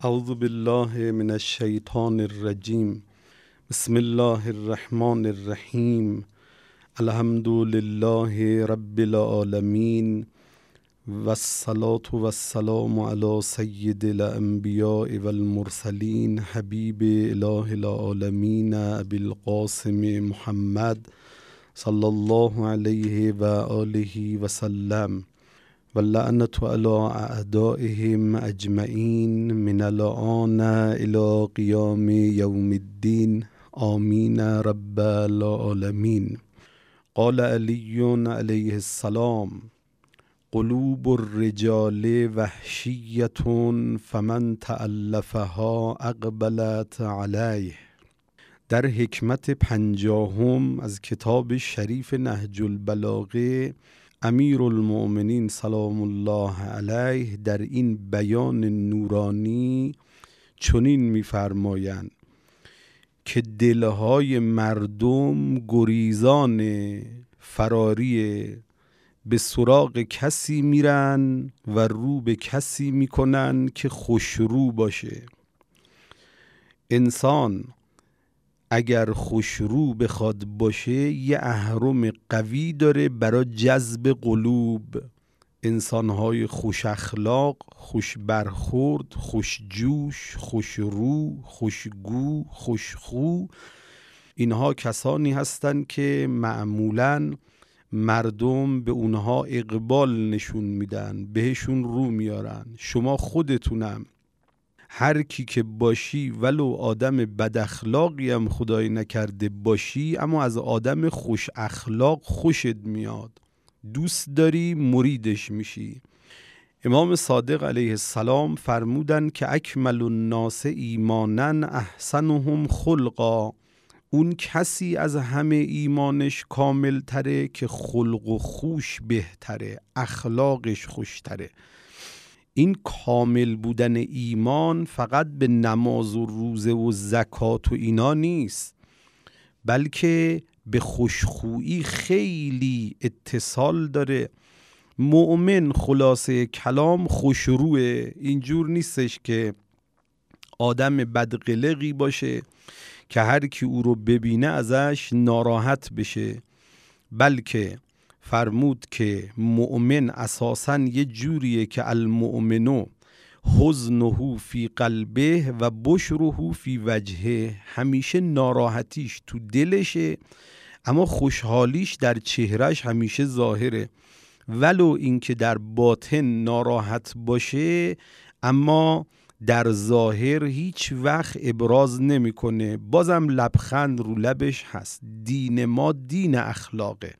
اعوذ بالله من الشیطان الرجیم. بسم الله الرحمن الرحیم. الحمد لله رب العالمین و الصلاة و السلام علی سید الانبیاء و المرسلین حبیب اله العالمین ابی القاسم محمد صلی الله علیه و آله و سلم و لعنت علی اعدائهم اجمعین من الآن الی قیام یوم الدین آمین رب العالمین. قال علی علیه السلام: قلوب الرجال وحشیة فمن تألفها اقبلت علیه. در حکمت 50 از کتاب شریف نهج البلاغه، امیرالمؤمنین سلام الله علیه در این بیان نورانی چنین می‌فرمایند که دلهای مردم گریزان فراری به سراغ کسی میرن و رو به کسی میکنن که خوشرو باشه. انسان اگر خوشرو بخواد باشه یه اهرم قوی داره برای جذب قلوب. انسانهای خوش اخلاق، خوش برخورد، خوش جوش، خوش رو، خوشگو، خوشخو، اینها کسانی هستند که معمولاً مردم به اونها اقبال نشون میدن، بهشون رو میارن. شما خودتونم هر کی که باشی، ولو آدم بد اخلاقی هم خدای نکرده باشی، اما از آدم خوش اخلاق خوشت میاد، دوست داری، مریدش میشی. امام صادق علیه السلام فرمودن که اکمل الناس ایمانا احسنهم خلقا. اون کسی از همه ایمانش کامل تره که خلق و خوش بهتره، اخلاقش خوشتره. این کامل بودن ایمان فقط به نماز و روزه و زکات و اینا نیست، بلکه به خوشخویی خیلی اتصال داره. مؤمن خلاصه کلام خوشروه، اینجور نیستش که آدم بدقلقی باشه که هر کی او رو ببینه ازش ناراحت بشه، بلکه فرمود که مؤمن اساساً یه جوریه که المؤمنو حزنه فی قلبه و بشره فی وجهه. همیشه ناراحتیش تو دلشه اما خوشحالیش در چهرش همیشه ظاهره، ولو اینکه در باطن ناراحت باشه اما در ظاهر هیچ وقت ابراز نمیکنه، بازم لبخند رو لبش هست. دین ما دین اخلاقه.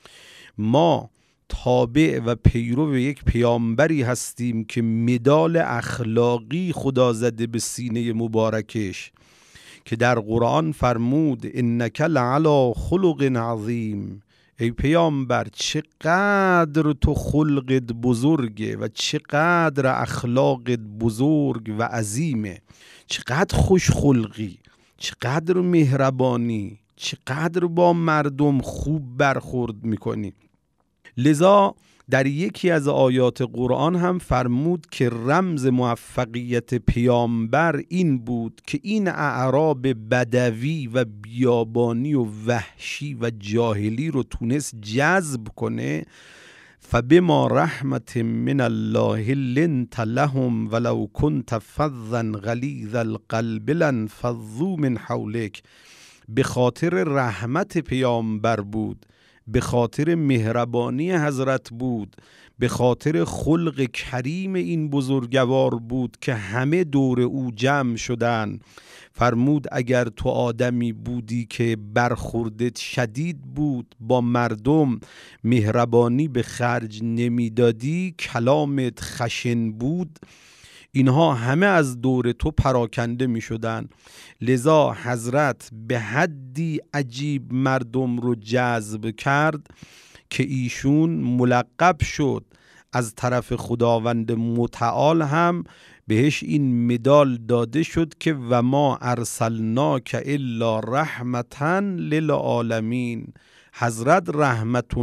ما تابع و پیرو یک پیامبری هستیم که مدال اخلاقی خدا زده به سینه مبارکش، که در قرآن فرمود انک لعلی خلق عظیم. ای پیامبر چقدر تو خلقت بزرگه و چقدر اخلاقت بزرگ و عظیمه، چقدر خوش خلقی، چقدر مهربانی، چقدر با مردم خوب برخورد میکنی. لذا در یکی از آیات قرآن هم فرمود که رمز موفقیت پیامبر این بود که این اعراب بدوی و بیابانی و وحشی و جاهلی رو تونست جذب کنه. فبما رحمت من الله لنت لهم ولو كنت فظا غلیظ القلب لانفضوا من حولک. به خاطر رحمت پیامبر بود، به خاطر مهربانی حضرت بود، به خاطر خلق کریم این بزرگوار بود که همه دور او جمع شدن. فرمود اگر تو آدمی بودی که برخوردت شدید بود، با مردم مهربانی به خرج نمیدادی، کلامت خشن بود، اینها همه از دور تو پراکنده می شدن. لذا حضرت به حدی عجیب مردم رو جذب کرد که ایشون ملقب شد از طرف خداوند متعال، هم بهش این مدال داده شد که و ما ارسلناک الا رحمتا للعالمین. حضرت رحمت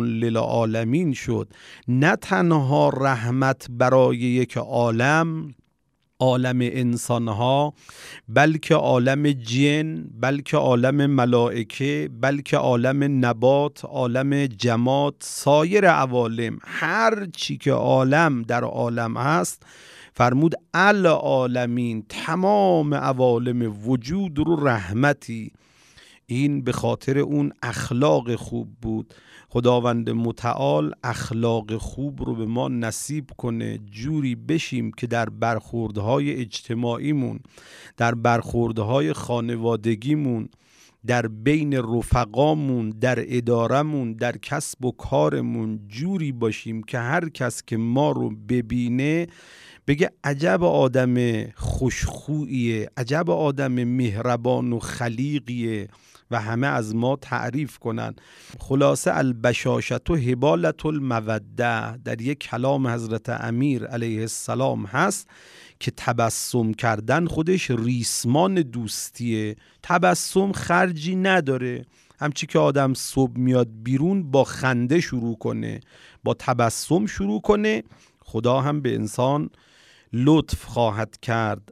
للعالمین شد، نه تنها رحمت برای یک عالم، عالم انسانها، بلکه عالم جن، بلکه عالم ملائکه، بلکه عالم نبات، عالم جماد، سایر عوالم، هر چی که عالم در عالم هست، فرمود العالمین، تمام عوالم وجود رو رحمتی. این به خاطر اون اخلاق خوب بود. خداوند متعال اخلاق خوب رو به ما نصیب کنه، جوری بشیم که در برخوردهای اجتماعیمون، در برخوردهای خانوادگیمون، در بین رفقامون، در ادارمون، در کسب و کارمون جوری باشیم که هر کس که ما رو ببینه بگه عجب آدم خوشخویه، عجب آدم مهربان و خلیقیه و همه از ما تعریف کنن. خلاصه البشاشة هبالة الموده در یک کلام حضرت امیر علیه السلام هست که تبسم کردن خودش ریسمان دوستیه. تبسم خرجی نداره، همچی که آدم صبح میاد بیرون با خنده شروع کنه، با تبسم شروع کنه، خدا هم به انسان لطف خواهد کرد.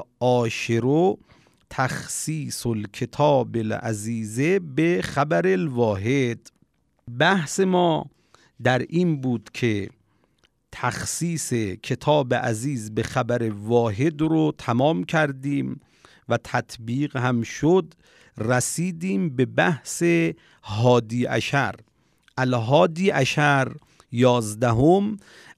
العاشر تخصیص الکتاب العزیزه به خبر الواحد. بحث ما در این بود که تخصیص کتاب عزیز به خبر واحد رو تمام کردیم و تطبیق هم شد. رسیدیم به بحث هادی عشر. الهادی عشر 11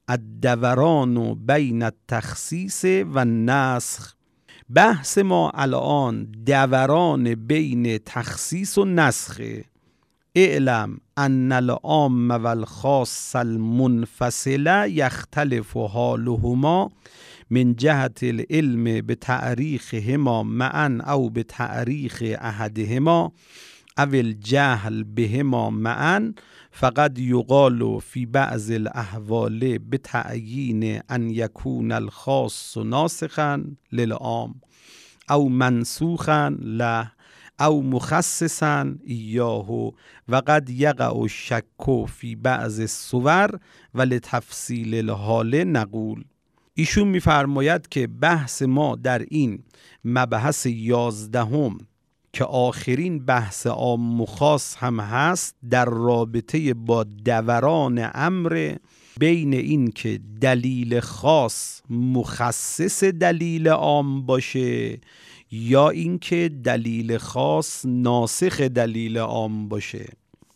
الدوران بین التخصیص و النسخ. بحث ما الان دوران بین تخصیص و نسخه. اعلم ان العام و الخاص المنفصل یختلف حالهما من جهت العلم بتأریخهما معا او بتأریخ احدهما او الجهل بهما معا، فقد یقال فی بعض الاحوال بتعیین ان یکون الخاص ناسخا للعام او منسوخا له او مخصصا ایاه و قد یقع الشک فی بعض الصور و لتفصیل الحال نقول. ایشون میفرماید که بحث ما در این مبحث 11 که آخرین بحث عام و خاص هم هست، در رابطه با دوران امر بین این که دلیل خاص مخصص دلیل عام باشه یا اینکه دلیل خاص ناسخ دلیل عام باشه.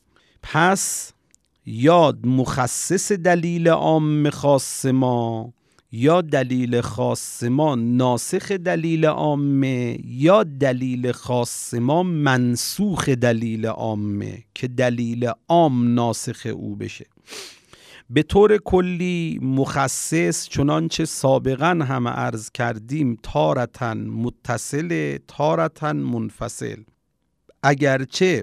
پس یا مخصص دلیل عام خاص ما، یا دلیل خاص ما ناسخ دلیل عامه، یا دلیل خاص ما منسوخ دلیل عامه که دلیل عام ناسخ او بشه. به طور کلی مخصص چنانچه سابقا هم عرض کردیم تارتاً متصل تارتاً منفصل. اگرچه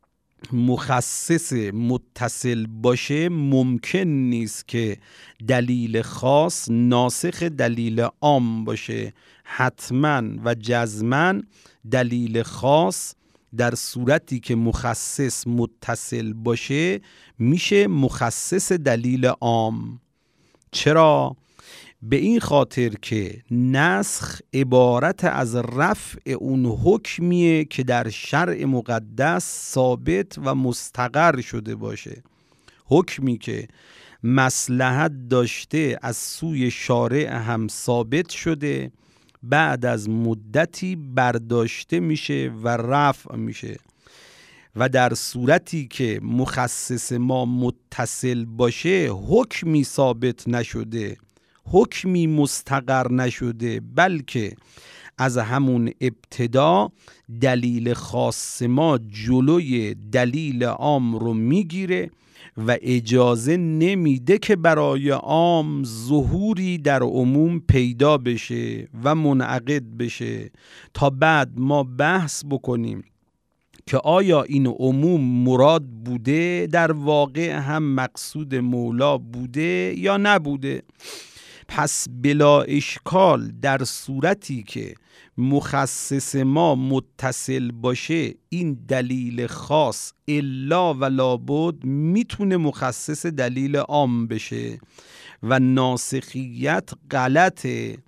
مخصص متصل باشه ممکن نیست که دلیل خاص ناسخ دلیل عام باشه. حتما و جزما دلیل خاص در صورتی که مخصص متصل باشه میشه مخصص دلیل عام. چرا؟ به این خاطر که نسخ عبارت از رفع اون حکمیه که در شرع مقدس ثابت و مستقر شده باشه. حکمی که مصلحت داشته از سوی شارع هم ثابت شده، بعد از مدتی برداشته میشه و رفع میشه. و در صورتی که مخصص ما متصل باشه حکمی ثابت نشده، حکمی مستقر نشده، بلکه از همون ابتدا دلیل خاص ما جلوی دلیل عام رو میگیره و اجازه نمیده که برای عام ظهوری در عموم پیدا بشه و منعقد بشه تا بعد ما بحث بکنیم که آیا این عموم مراد بوده، در واقع هم مقصود مولا بوده یا نبوده. پس بلا اشکال در صورتی که مخصص ما متصل باشه این دلیل خاص الا و لابد میتونه مخصص دلیل عام بشه و ناسخیت غلطه.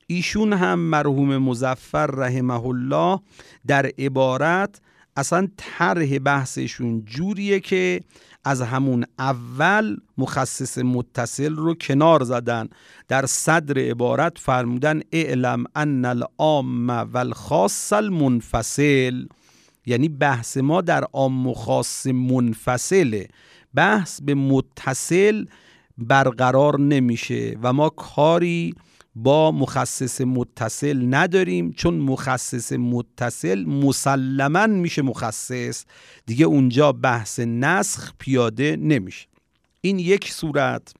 ایشون هم مرحوم مظفر رحمه الله در عبارت اصلا طرح بحثشون جوریه که از همون اول مخصص متصل رو کنار زدن. در صدر عبارت فرمودن اعلم ان العام والخاص المنفصل، یعنی بحث ما در عام و خاص منفصله، بحث به متصل برقرار نمیشه و ما کاری با مخصص متصل نداریم، چون مخصص متصل مسلماً میشه مخصص، دیگه اونجا بحث نسخ پیاده نمیشه. این یک صورت.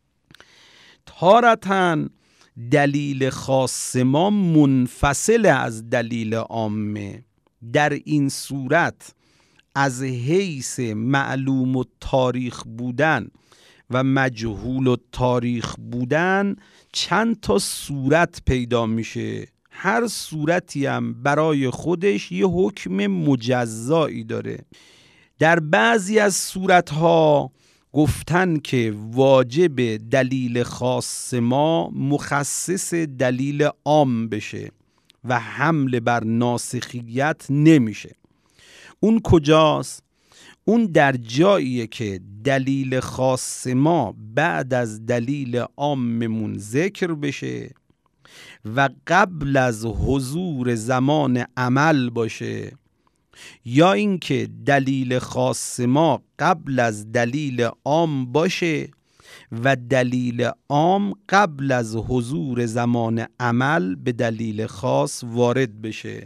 تارتاً دلیل خاص ما منفصل از دلیل عامه. در این صورت از حیث معلوم و تاریخ بودن و مجهول و تاریخ بودن چند تا صورت پیدا میشه. هر صورتی هم برای خودش یه حکم مجزایی داره. در بعضی از صورتها گفتن که واجب دلیل خاص ما مخصص دلیل عام بشه و حمل بر ناسخیت نمیشه. اون کجاست؟ اون در جاییه که دلیل خاص ما بعد از دلیل عاممون ذکر بشه و قبل از حضور زمان عمل باشه، یا اینکه دلیل خاص ما قبل از دلیل عام باشه و دلیل عام قبل از حضور زمان عمل به دلیل خاص وارد بشه.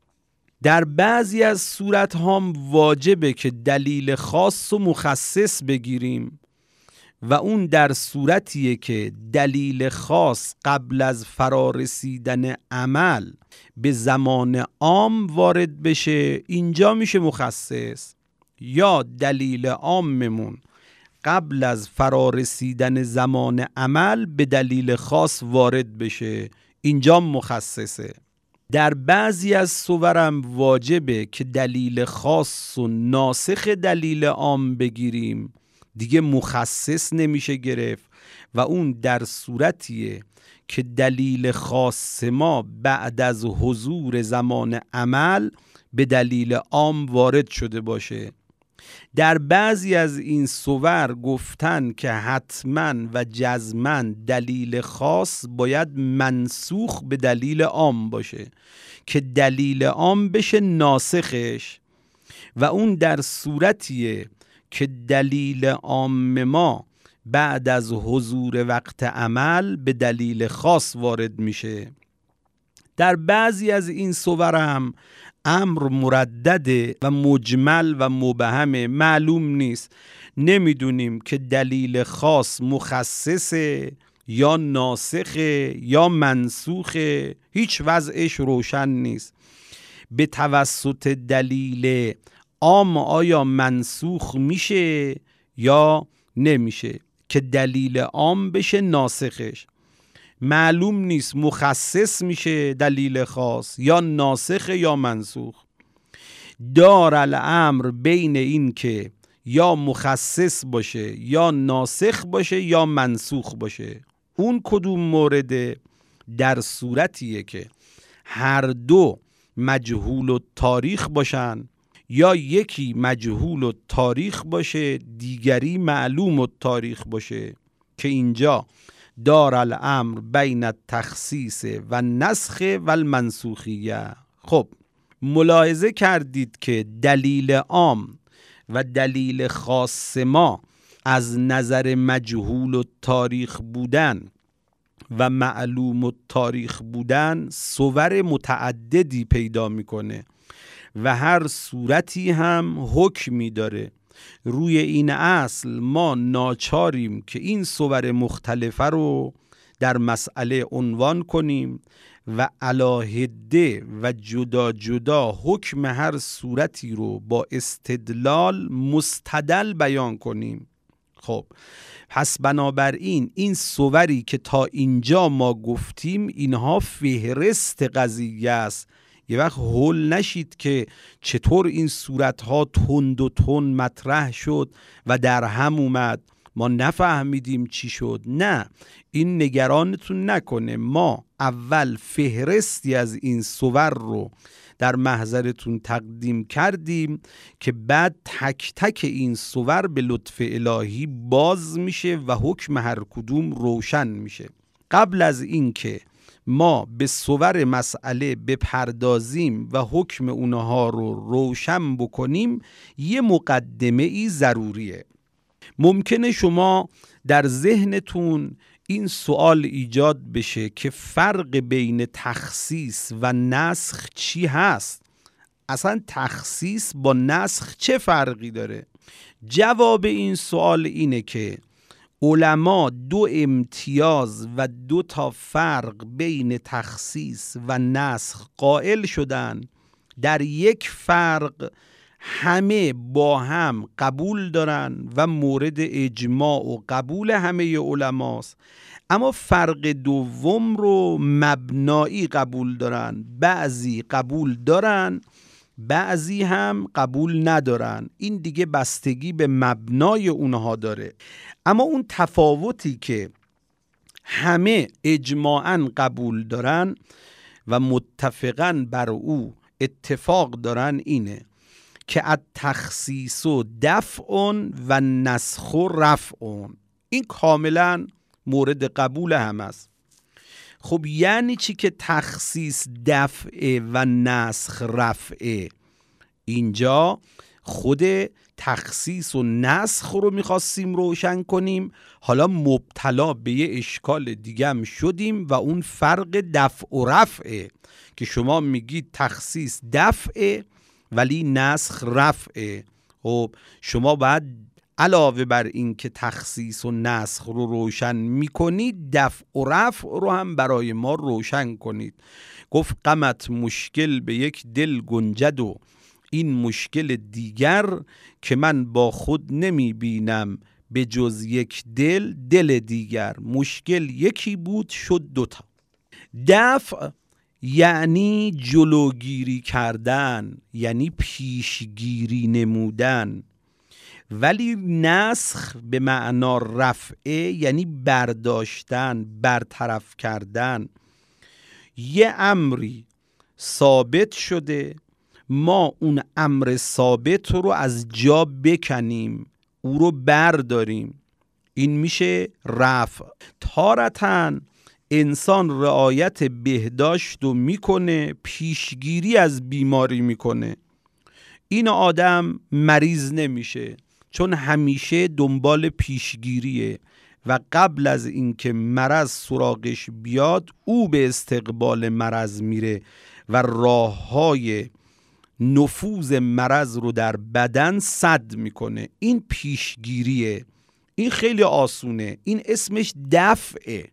در بعضی از صورت هم واجبه که دلیل خاص و مخصص بگیریم و اون در صورتیه که دلیل خاص قبل از فرارسیدن عمل به زمان عام وارد بشه، اینجا میشه مخصص. یا دلیل عاممون قبل از فرارسیدن زمان عمل به دلیل خاص وارد بشه، اینجا مخصصه. در بعضی از صورم واجبه که دلیل خاص و ناسخ دلیل عام بگیریم، دیگه مخصص نمیشه گرفت و اون در صورتیه که دلیل خاص ما بعد از حضور زمان عمل به دلیل عام وارد شده باشه. در بعضی از این صور گفتن که حتما و جزما دلیل خاص باید منسوخ به دلیل عام باشه که دلیل عام بشه ناسخش، و اون در صورتیه که دلیل عام ما بعد از حضور وقت عمل به دلیل خاص وارد میشه. در بعضی از این صور هم امر مردده و مجمل و مبهم، معلوم نیست، نمیدونیم که دلیل خاص مخصصه یا ناسخه یا منسوخه، هیچ وضعش روشن نیست. به توسط دلیل عام آیا منسوخ میشه یا نمیشه که دلیل عام بشه ناسخش؟ معلوم نیست مخصص میشه دلیل خاص یا ناسخ یا منسوخ. دار الامر بین این که یا مخصص باشه یا ناسخ باشه یا منسوخ باشه. اون کدوم مورده؟ در صورتیه که هر دو مجهول و تاریخ باشن، یا یکی مجهول و تاریخ باشه دیگری معلوم و تاریخ باشه، که اینجا دار الامر بین التخصیص و نسخ و المنسوخیه. خب ملاحظه کردید که دلیل عام و دلیل خاص ما از نظر مجهول و تاریخ بودن و معلوم و تاریخ بودن صور متعددی پیدا میکنه و هر صورتی هم حکمی داره. روی این اصل ما ناچاریم که این صور مختلفه رو در مسئله عنوان کنیم و علاهده و جدا جدا حکم هر صورتی رو با استدلال مستدل بیان کنیم. خب پس بنابراین این صوری که تا اینجا ما گفتیم اینها فهرست قضیه است. یه وقت هول نشید که چطور این صورتها تند و تند مطرح شد و در هم اومد. ما نفهمیدیم چی شد. نه، این نگرانتون نکنه. ما اول فهرستی از این صور رو در محضرتون تقدیم کردیم که بعد تک تک این صور به لطف الهی باز میشه و حکم هر کدوم روشن میشه. قبل از این که ما به صور مسئله بپردازیم و حکم اونها رو روشن بکنیم، یه مقدمه ای ضروریه. ممکنه شما در ذهنتون این سوال ایجاد بشه که فرق بین تخصیص و نسخ چی هست؟ اصلا تخصیص با نسخ چه فرقی داره؟ جواب این سوال اینه که علما 2 امتیاز و 2 تا فرق بین تخصیص و نسخ قائل شدن. در یک فرق همه با هم قبول دارن و مورد اجماع و قبول همه علماست، اما فرق دوم رو مبنایی قبول دارن. بعضی قبول دارن، بعضی هم قبول ندارن. این دیگه بستگی به مبنای اونها داره. اما اون تفاوتی که همه اجماعاً قبول دارن و متفقاً بر او اتفاق دارن اینه که التخصیص دفع و نسخ رفع. این کاملا مورد قبول هم است. خب یعنی چی که تخصیص دفع و نسخ رفع؟ اینجا خود تخصیص و نسخ رو میخواستیم روشن کنیم، حالا مبتلا به یه اشکال دیگه هم شدیم و اون فرق دفع و رفعه که شما میگید تخصیص دفع ولی نسخ رفعه. خب شما باید علاوه بر این که تخصیص و نسخ رو روشن میکنید، دفع و رفع رو هم برای ما روشن کنید. گفت غمت مشکل به یک دل گنجد و این مشکل دیگر که من با خود نمی بینم به جز یک دل دیگر. مشکل یکی بود شد 2 تا. دفع یعنی جلوگیری کردن، یعنی پیشگیری نمودن، ولی نسخ به معنا رفعه یعنی برداشتن، برطرف کردن. یه امری ثابت شده، ما اون امر ثابت رو از جا بکنیم، او رو برداریم، این میشه رفع. تارتاً انسان رعایت بهداشت رو میکنه، پیشگیری از بیماری میکنه. این آدم مریض نمیشه چون همیشه دنبال پیشگیریه و قبل از اینکه مرض سراغش بیاد او به استقبال مرض میره و راههای نفوذ مرض رو در بدن سد میکنه. این پیشگیریه. این خیلی آسونه، این اسمش دفعه.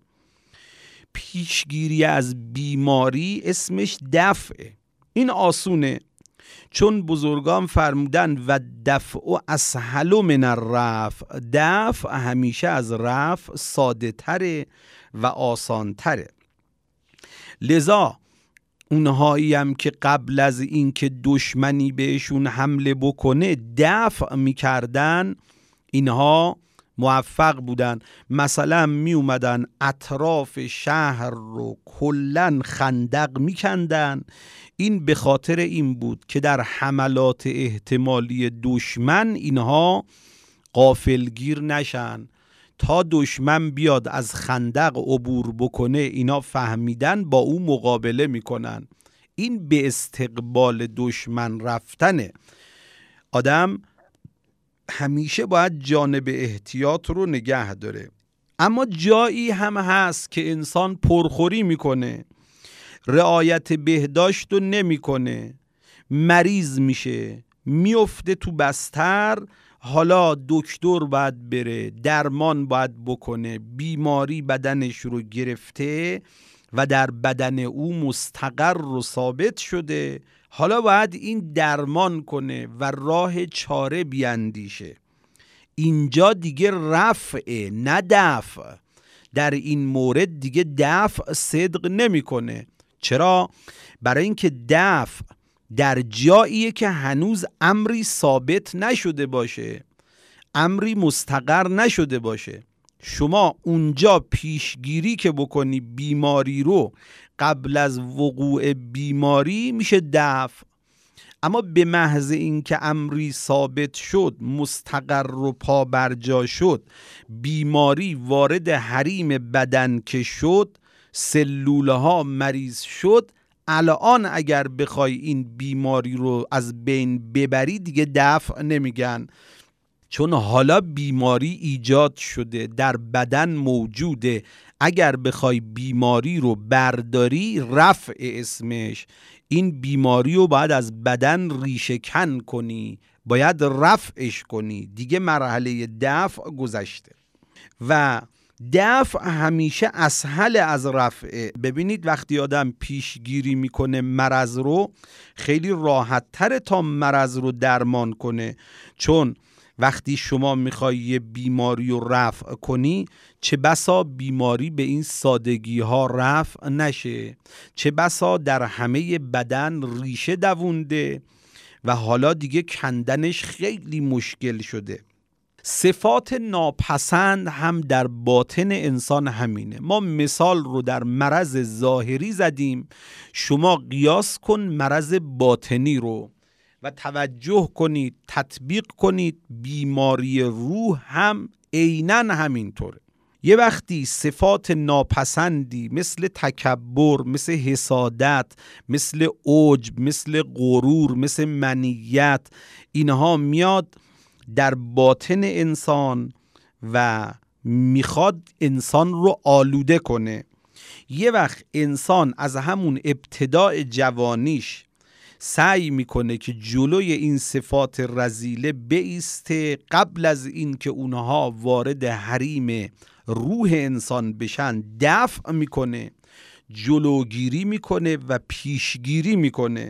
پیشگیری از بیماری اسمش دفعه. این آسونه، چون بزرگان فرمودن و دفع اسهل من الرفع. دفع همیشه از رفع ساده تره و آسان تره. لذا اونهایی هم که قبل از این که دشمنی بهشون حمله بکنه دفع میکردن، اینها موفق بودن. مثلا می اومدن اطراف شهر رو کلن خندق میکندن. این به خاطر این بود که در حملات احتمالی دشمن اینها غافلگیر نشن. تا دشمن بیاد از خندق عبور بکنه اینا فهمیدن با او مقابله میکنن. این به استقبال دشمن رفتنه. آدم همیشه باید جانب احتیاط رو نگه داره. اما جایی هم هست که انسان پرخوری میکنه، رعایت بهداشت رو نمیکنه، مریض میشه، میفته تو بستر. حالا دکتر باید بره، درمان باید بکنه، بیماری بدنش رو گرفته و در بدن او مستقر و ثابت شده. حالا باید این درمان کنه و راه چاره بیندیشه. اینجا دیگه رفعه نه دفع. در این مورد دیگه دفع صدق نمیکنه. چرا؟ برای اینکه دفع در جاییه که هنوز امری ثابت نشده باشه. امری مستقر نشده باشه. شما اونجا پیشگیری که بکنی بیماری رو قبل از وقوع بیماری میشه دفع. اما به محض اینکه امری ثابت شد، مستقر و پا برجا شد، بیماری وارد حریم بدن که شد، سلوله ها مریض شد، الان اگر بخوای این بیماری رو از بین ببری دیگه دفع نمیگن، چون حالا بیماری ایجاد شده، در بدن موجوده. اگر بخوای بیماری رو برداری رفع اسمش، این بیماری رو باید از بدن ریشه کن کنی، باید رفعش کنی، دیگه مرحله دفع گذشته. و دفع همیشه اسهل از رفعه. ببینید وقتی آدم پیشگیری میکنه مرض رو، خیلی راحت تره تا مرض رو درمان کنه، چون وقتی شما میخوای یه بیماری رو رفع کنی، چه بسا بیماری به این سادگی ها رفع نشه، چه بسا در همه بدن ریشه دوونده و حالا دیگه کندنش خیلی مشکل شده. صفات ناپسند هم در باطن انسان همینه. ما مثال رو در مرض ظاهری زدیم، شما قیاس کن مرض باطنی رو و توجه کنید، تطبیق کنید. بیماری روح هم عیناً همینطوره. یه وقتی صفات ناپسندی مثل تکبر، مثل حسادت، مثل عجب، مثل غرور، مثل منیت، اینها میاد در باطن انسان و میخواد انسان رو آلوده کنه. یه وقت انسان از همون ابتداء جوانیش سعی میکنه که جلوی این صفات رذیله بایسته، قبل از این که اونها وارد حریم روح انسان بشن دفع میکنه، جلوگیری میکنه و پیشگیری میکنه.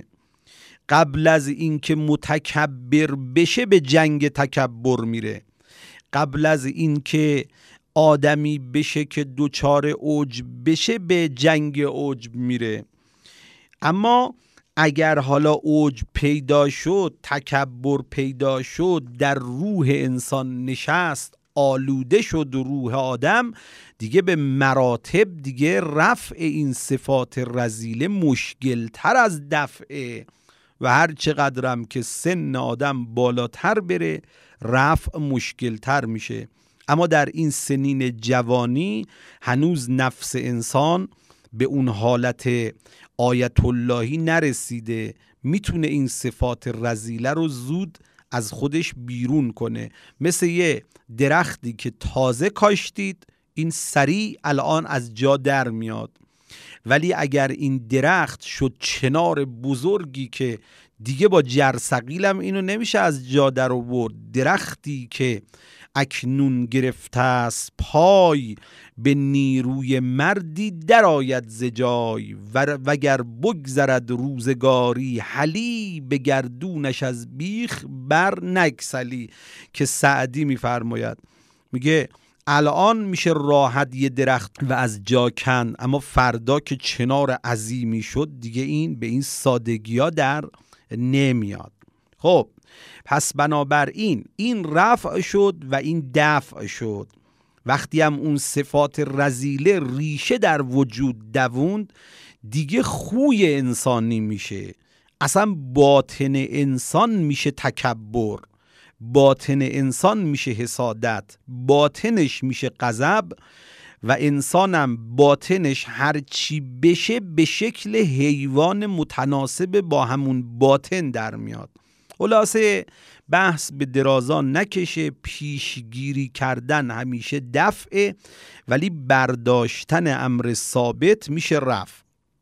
قبل از این که متکبر بشه به جنگ تکبر میره، قبل از این که آدمی بشه که دوچار عجب بشه به جنگ عجب میره. اما اگر عجب پیدا شد، تکبر پیدا شد، در روح انسان نشست، آلوده شد روح آدم، دیگه به مراتب دیگه رفع این صفات رذیله مشکل تر از دفعه و هر چقدرم که سن آدم بالاتر بره رفع مشکل تر میشه. اما در این سنین جوانی هنوز نفس انسان به اون حالت آیت اللهی نرسیده، میتونه این صفات رذیله رو زود از خودش بیرون کنه. مثل یه درختی که تازه کاشتید، این سریع الان از جا در میاد، ولی اگر این درخت شد چنار بزرگی که دیگه با جرثقیلم اینو نمیشه از جا در آورد، درختی که اکنون گرفته است پای، به نیروی مردی در آید ز جای، وگر بگذرد روزگاری حلی، به گردونش از بیخ بر نگسلی. که سعدی میفرماید، میگه الان میشه راحت یه درخت و از جا کن، اما فردا که چنار عظیمی شد دیگه این به این سادگی ها در نمیاد. خب پس بنابراین این رفع شد و این دفع شد. وقتی هم اون صفات رذیله ریشه در وجود دووند، دیگه خوی انسانی میشه. اصلا باطن انسان میشه تکبر، باطن انسان میشه حسادت، باطنش میشه غضب و انسانم باطنش هر چی بشه به شکل حیوان متناسب با همون باطن در میاد. خلاصه بحث به درازان نکشه، پیشگیری کردن همیشه دفعه، ولی برداشتن امر ثابت میشه رفع.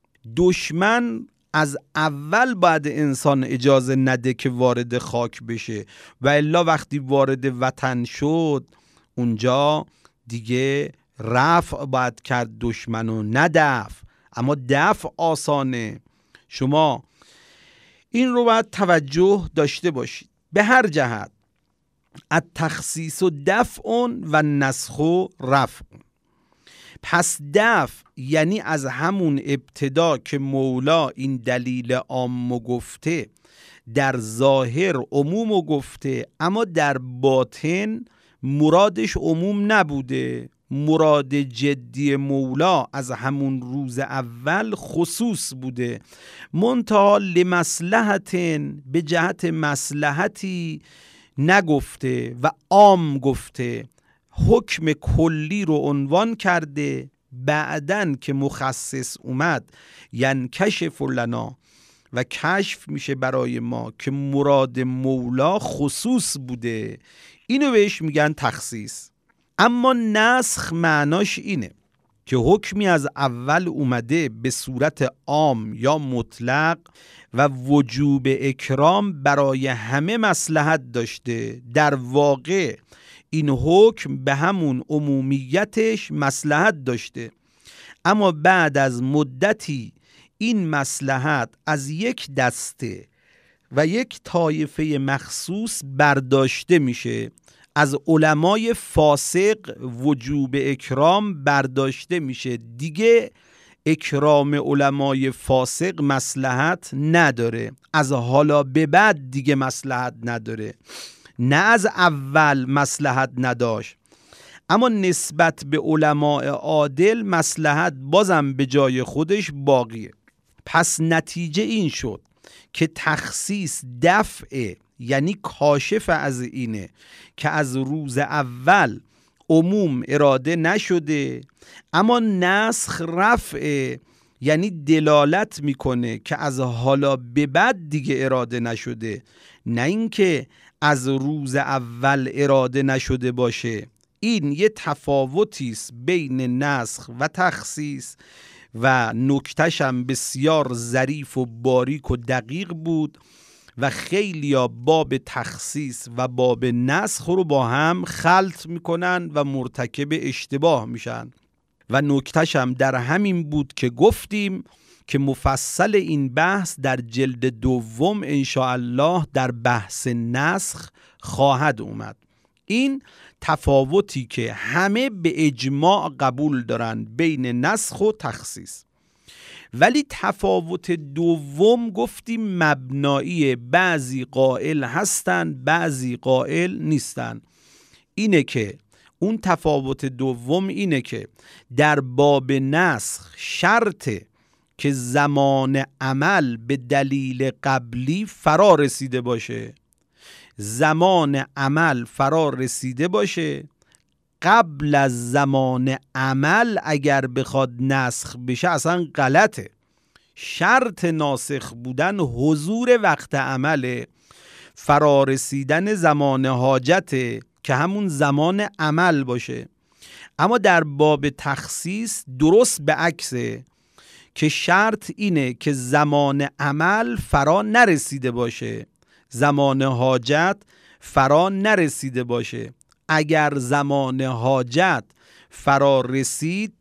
دشمن از اول باید انسان اجازه نده که وارد خاک بشه و الا وقتی وارد وطن شد اونجا دیگه رفع باید کرد دشمنو، نه دفع. اما دفع آسانه. شما این رو باید توجه داشته باشید به هر جهت. التخصیص و دفع و نسخ و رفع. پس دفع یعنی از همون ابتدا که مولا این دلیل عام گفته، در ظاهر عمومو گفته اما در باطن مرادش عموم نبوده. مراد جدی مولا از همون روز اول خصوص بوده، منتها لمصلحتن، به جهت مصلحتی نگفته و عام گفته، حکم کلی رو عنوان کرده. بعدن که مخصص اومد ینکشف لنا و کشف میشه برای ما که مراد مولا خصوص بوده، اینو بهش میگن تخصیص. اما نسخ معناش اینه که حکمی از اول اومده به صورت عام یا مطلق و وجوب اکرام برای همه مصلحت داشته. در واقع این حکم به همون عمومیتش مصلحت داشته، اما بعد از مدتی این مصلحت از یک دسته و یک طایفه مخصوص برداشته میشه. از علمای فاسق وجوب اکرام برداشته میشه، دیگه اکرام علمای فاسق مصلحت نداره، از حالا به بعد دیگه مصلحت نداره، نه از اول مصلحت نداشت. اما نسبت به علماء عادل مصلحت بازم به جای خودش باقیه. پس نتیجه این شد که تخصیص دفعه، یعنی کاشف از اینه که از روز اول عموم اراده نشده، اما نسخ رفعه، یعنی دلالت میکنه که از حالا به بعد دیگه اراده نشده، نه اینکه از روز اول اراده نشده باشه. این یه تفاوتی است بین نسخ و تخصیص و نکته‌ش هم بسیار ظریف و باریک و دقیق بود و خیلیا باب تخصیص و باب نسخ رو با هم خلط میکنن و مرتکب اشتباه میشن. و نکته‌ش هم در همین بود که گفتیم که مفصل این بحث در جلد دوم انشاءالله در بحث نسخ خواهد اومد. این تفاوتی که همه به اجماع قبول دارن بین نسخ و تخصیص. ولی تفاوت دوم گفتیم مبنایی، بعضی قائل هستن بعضی قائل نیستن. اینه که اون تفاوت دوم اینه که در باب نسخ شرطه که زمان عمل به دلیل قبلی فرا رسیده باشه. زمان عمل فرا رسیده باشه. قبل از زمان عمل اگر بخواد نسخ بشه اصلا غلطه. شرط ناسخ بودن حضور وقت عمله، فرا رسیدن زمان حاجته که همون زمان عمل باشه. اما در باب تخصیص درست به عکسه که شرط اینه که زمان عمل فرا نرسیده باشه، زمان حاجت فرا نرسیده باشه. اگر زمان حاجت فرا رسید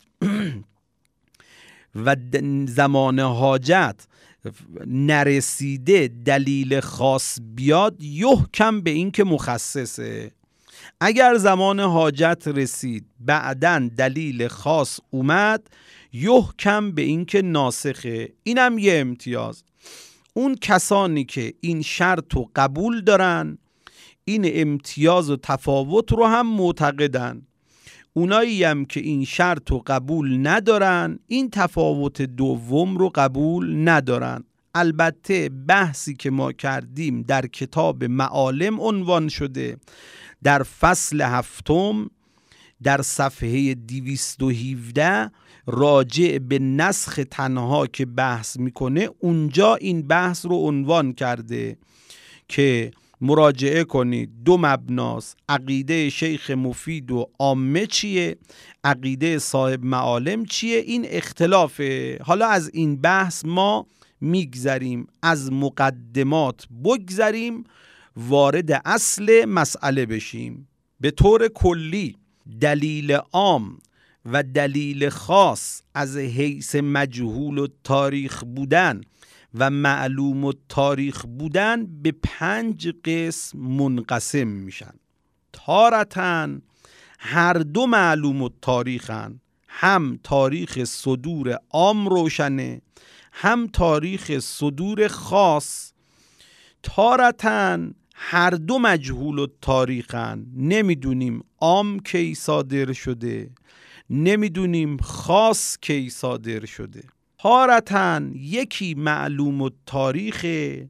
و زمان حاجت نرسیده دلیل خاص بیاد، یحکم به این که مخصصه. اگر زمان حاجت رسید بعدن دلیل خاص اومد، یحکم به این که ناسخه. اینم یه امتیاز. اون کسانی که این شرط رو قبول دارن این امتیاز و تفاوت رو هم معتقدن. اونایی هم که این شرط رو قبول ندارن این تفاوت دوم رو قبول ندارن. البته بحثی که ما کردیم در کتاب معالم عنوان شده، در فصل 7 در صفحه 217 راجع به نسخ تنها که بحث میکنه، اونجا این بحث رو عنوان کرده که مراجعه کنید. دو مبناست، عقیده شیخ مفید و عامه چیه، عقیده صاحب معالم چیه، این اختلافه. حالا از این بحث ما میگذریم، از مقدمات بگذریم، وارد اصل مسئله بشیم. به طور کلی دلیل عام و دلیل خاص از حیث مجهول و تاریخ بودن و معلوم و تاریخ بودن به 5 قسم منقسم میشن. تارتن هر دو معلوم و تاریخن، هم تاریخ صدور عام روشنه، هم تاریخ صدور خاص. تارتن هر دو مجهول و تاریخن، نمیدونیم عام کی صادر شده، نمیدونیم خاص کی صادر شده. تارتن یکی معلوم و تاریخ،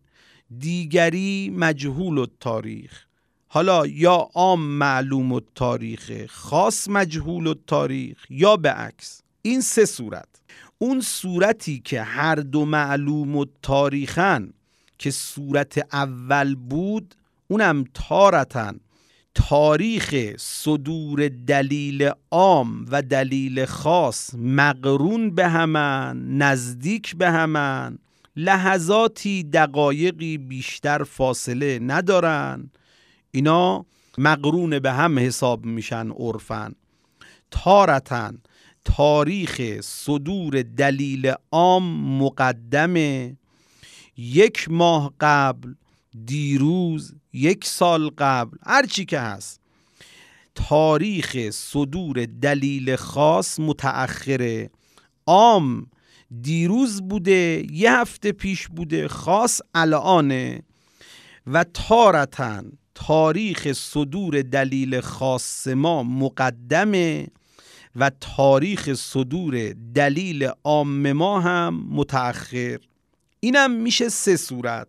دیگری مجهول و تاریخ. حالا یا عام معلوم و تاریخ، خاص مجهول و تاریخ، یا به عکس. این سه صورت. اون صورتی که هر دو معلوم و تاریخن که صورت اول بود، اونم تارتن تاریخ صدور دلیل عام و دلیل خاص مقرون به همن، نزدیک به همن، لحظاتی دقایقی بیشتر فاصله ندارن، اینا مقرون به هم حساب میشن عرفن. تارتن تاریخ صدور دلیل عام مقدمه، 1 ماه قبل، دیروز، 1 سال قبل، هر چی که هست. تاریخ صدور دلیل خاص متأخره، عام دیروز بوده، 1 هفته پیش بوده، خاص الانه. و تارتن تاریخ صدور دلیل خاص ما مقدمه و تاریخ صدور دلیل عام ما هم متأخر. اینم میشه 3 صورت.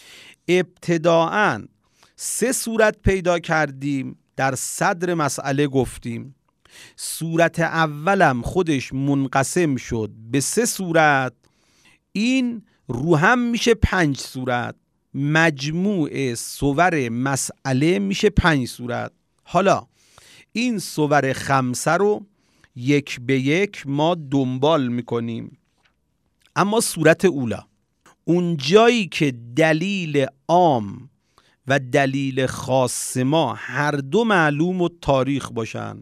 ابتداعاً 3 صورت پیدا کردیم، در صدر مسئله گفتیم. صورت اولم خودش منقسم شد به 3 صورت، این رو هم میشه 5 صورت. مجموع صور مسئله میشه 5 صورت. حالا این صور 5 رو 1 به 1 ما دنبال میکنیم. اما صورت اولا، اون جایی که دلیل عام و دلیل خاص ما هر دو معلوم و تاریخ باشن،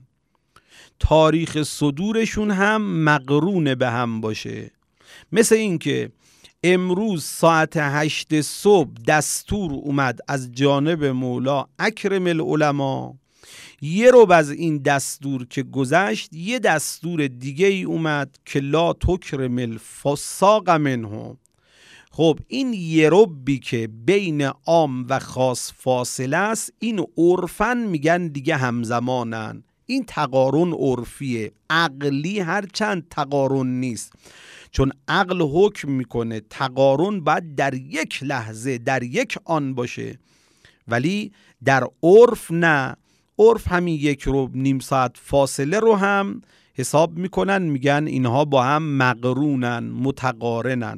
تاریخ صدورشون هم مقرون به هم باشه. مثل این که امروز ساعت 8 صبح دستور اومد از جانب مولا اکرم العلماء، 1 روز از این دستور که گذشت، 1 دستور دیگه ای اومد که لا تکرم الفساق منهم. خب این 1 روزی که بین عام و خاص فاصله است، این عرفن میگن دیگه همزمانن. این تقارن عرفیه، عقلی هرچند تقارن نیست، چون عقل حکم میکنه تقارن باید در 1 لحظه، در 1 آن باشه، ولی در عرف نه. عرف همین 1 روز، نیم ساعت فاصله رو هم حساب میکنن، میگن اینها با هم مقرونن، متقارنن.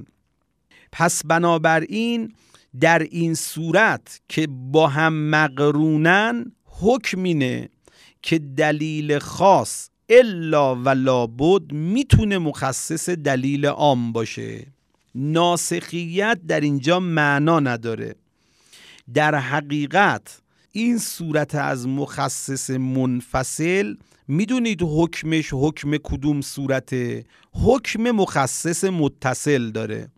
پس بنابراین در این صورت که با هم مقرونن، حکم اینه که دلیل خاص الا و لابد میتونه مخصص دلیل عام باشه. ناسخیت در اینجا معنا نداره. در حقیقت این صورت از مخصص منفصل، میدونید حکمش حکم کدوم صورته؟ حکم مخصص متصل داره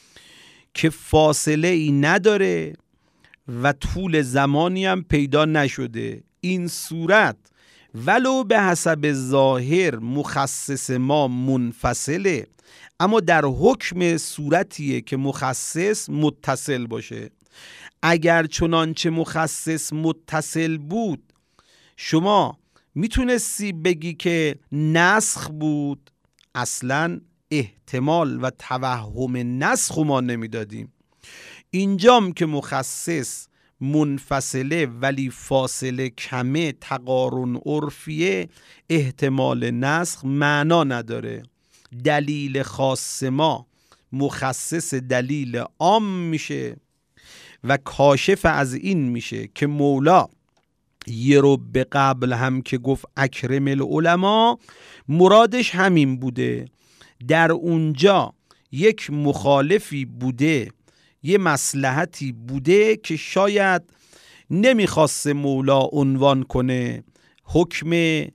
که فاصله ای نداره و طول زمانی هم پیدا نشده. این صورت ولو به حسب ظاهر مخصص ما منفصله، اما در حکم صورتیه که مخصص متصل باشه. اگر چنانچه مخصص متصل بود، شما میتونستی بگی که نسخ بود؟ اصلا احتمال و توهم نسخ ما نمیدادیم. اینجام که مخصص منفصله ولی فاصله کمه، تقارن عرفیه، احتمال نسخ معنا نداره. دلیل خاص ما مخصص دلیل عام میشه و کاشف از این میشه که مولا 1 روز به قبل هم که گفت اکرم العلماء، مرادش همین بوده. در اونجا 1 مخالفی بوده، 1 مصلحتی بوده که شاید نمیخواست مولا عنوان کنه حکم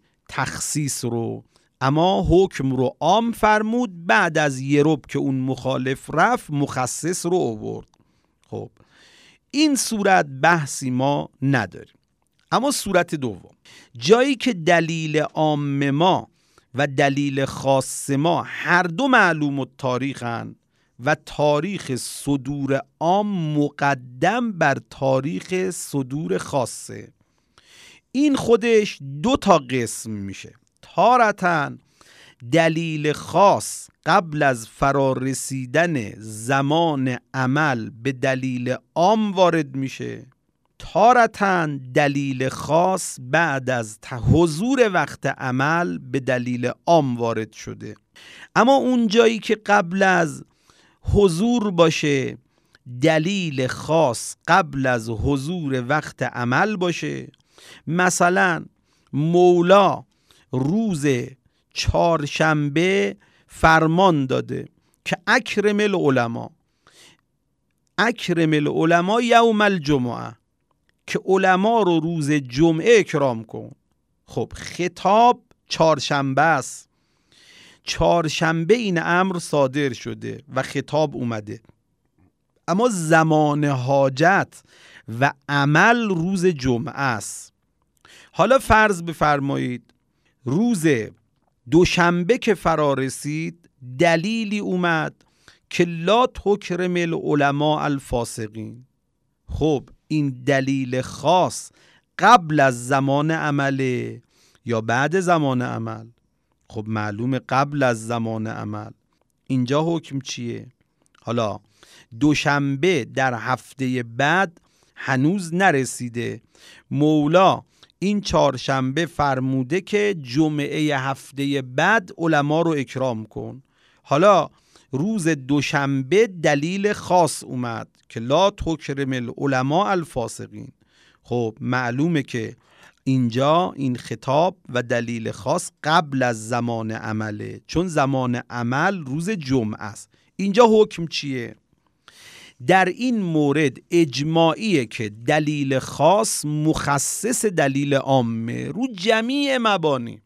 تخصیص رو، اما حکم رو عام فرمود. بعد از 1 روز که اون مخالف رفت، مخصص رو آورد. خب این صورت بحثی ما نداریم. اما صورت دوم، جایی که دلیل عام ما و دلیل خاص ما هر دو معلوم و تاریخن و تاریخ صدور عام مقدم بر تاریخ صدور خاصه. این خودش 2 تا قسم میشه. تارتاً دلیل خاص قبل از فرارسیدن زمان عمل به دلیل عام وارد میشه، تارتاً دلیل خاص بعد از حضور وقت عمل به دلیل عام وارد شده. اما اون جایی که قبل از حضور باشه، دلیل خاص قبل از حضور وقت عمل باشه، مثلا مولا روز 4شنبه فرمان داده که اکرم العلماء یوم الجمعه، که علما رو روز جمعه اکرام کن. خب خطاب 4شنبه است، 4شنبه این امر صادر شده و خطاب اومده، اما زمان حاجت و عمل روز جمعه است. حالا فرض بفرمایید روز دوشنبه که فرا رسید دلیلی اومد که لا تکرم العلماء الفاسقین. خب این دلیل خاص قبل از زمان عمله یا بعد زمان عمل؟ خب معلومه قبل از زمان عمل. اینجا حکم چیه؟ حالا دوشنبه در هفته بعد هنوز نرسیده، مولا این 4شنبه فرموده که جمعه هفته بعد علما رو اکرام کن. حالا روز دوشنبه دلیل خاص اومد که لا تکرم العلماء الفاسقین. خب معلومه که اینجا این خطاب و دلیل خاص قبل از زمان عمله، چون زمان عمل روز جمعه است. اینجا حکم چیه؟ در این مورد اجماعیه که دلیل خاص مخصص دلیل عامه رو جمیع مبانی،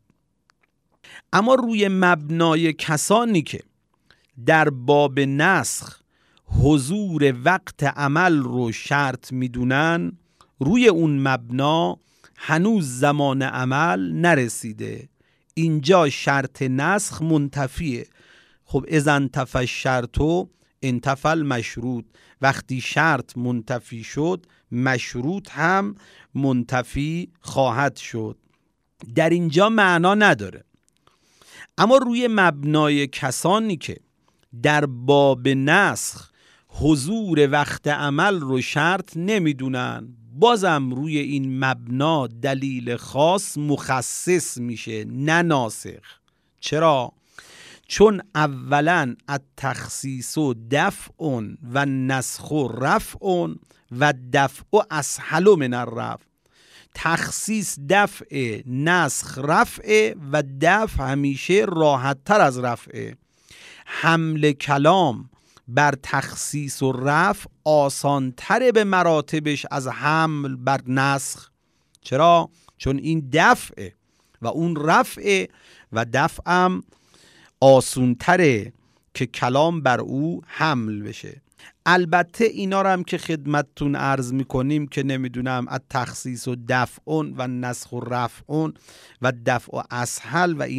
اما روی مبنای کسانی که در باب نسخ حضور وقت عمل رو شرط میدونن، روی اون مبنا هنوز زمان عمل نرسیده، اینجا شرط نسخ منتفیه. خب اذا انتفی الشرط انتفی المشروط، وقتی شرط منتفی شد مشروط هم منتفی خواهد شد. در اینجا معنا نداره. اما روی مبنای کسانی که در باب نسخ حضور وقت عمل رو شرط نمیدونن، بازم روی این مبنا دلیل خاص مخصص میشه نه ناسخ. چرا؟ چون اولا التخصیص دفع و نسخ رفع و دفع اسهل من الرفع. تخصیص دفع، نسخ رفع و دفع همیشه راحت تر از رفع. حمل کلام بر تخصیص و رفع آسان تر به مراتبش از حمل بر نسخ. چرا؟ چون این دفع و اون رفع و دفع هم آسون تره که کلام بر او حمل بشه. البته اینا رو هم که خدمتتون عرض میکنیم که نمیدونم از تخصیص و دفع و نسخ و رفع و دفع و اسهل و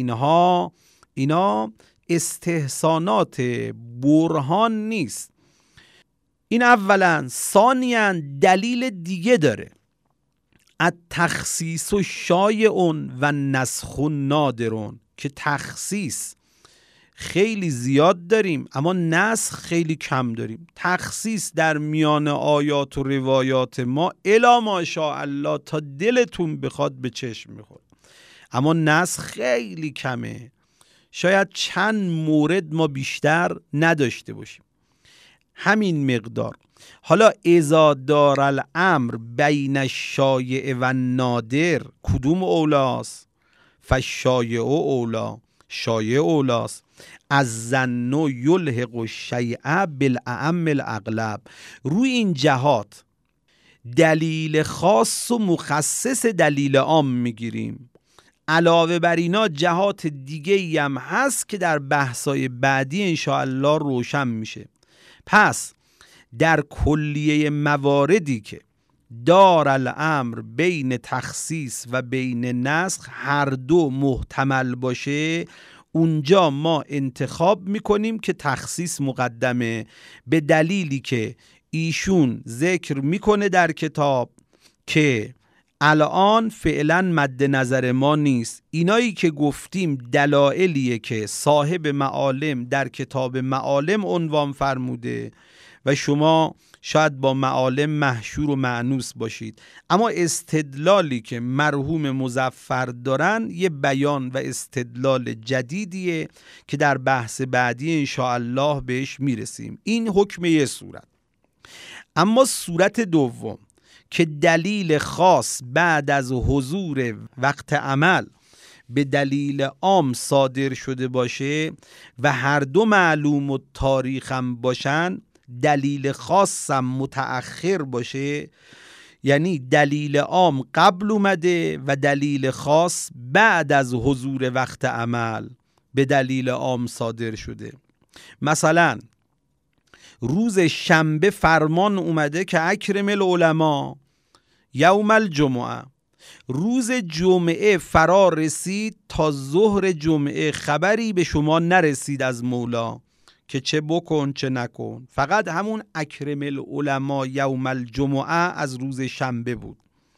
اینا استحسانات برهان نیست. این اولا. ثانیاً دلیل دیگه داره، التخصیص شایع و نسخ نادرون، که تخصیص خیلی زیاد داریم اما نسخ خیلی کم داریم. تخصیص در میان آیات و روایات ما الا ماشاءالله تا دلتون بخواد به چشم میخوره، اما نسخ خیلی کمه. شاید چند مورد ما بیشتر نداشته باشیم، همین مقدار. حالا اذا دار الامر بین الشایع و نادر، کدوم اولاست؟ فالشایع اولا، شایع اولاست. از ظن یلحق الشیء بالاعم الاغلب. روی این جهات دلیل خاص و مخصص دلیل عام میگیریم. علاوه بر اینا جهات دیگه هم هست که در بحثای بعدی انشاءالله روشن میشه. پس در کلیه مواردی که دار الامر بین تخصیص و بین نسخ هر دو محتمل باشه، اونجا ما انتخاب میکنیم که تخصیص مقدمه، به دلیلی که ایشون ذکر میکنه در کتاب که الان فعلا مد نظر ما نیست. اینایی که گفتیم دلایلیه که صاحب معالم در کتاب معالم عنوان فرموده و شما شاید با معالم محشور و مأنوس باشید، اما استدلالی که مرحوم مظفر دارن یه بیان و استدلال جدیدیه که در بحث بعدی انشاءالله بهش میرسیم. این حکم یه صورت. اما صورت دوم که دلیل خاص بعد از حضور وقت عمل به دلیل عام صادر شده باشه و هر دو معلوم و تاریخ هم باشن، دلیل خاصم متأخر باشه، یعنی دلیل عام قبل اومده و دلیل خاص بعد از حضور وقت عمل به دلیل عام صادر شده. مثلا روز شنبه فرمان اومده که اکرم العلماء یوم الجمعه، روز جمعه فرا رسید، تا ظهر جمعه خبری به شما نرسید از مولا که چه بکن چه نکن، فقط همون اکرم العلماء یوم الجمعه از روز شنبه بود.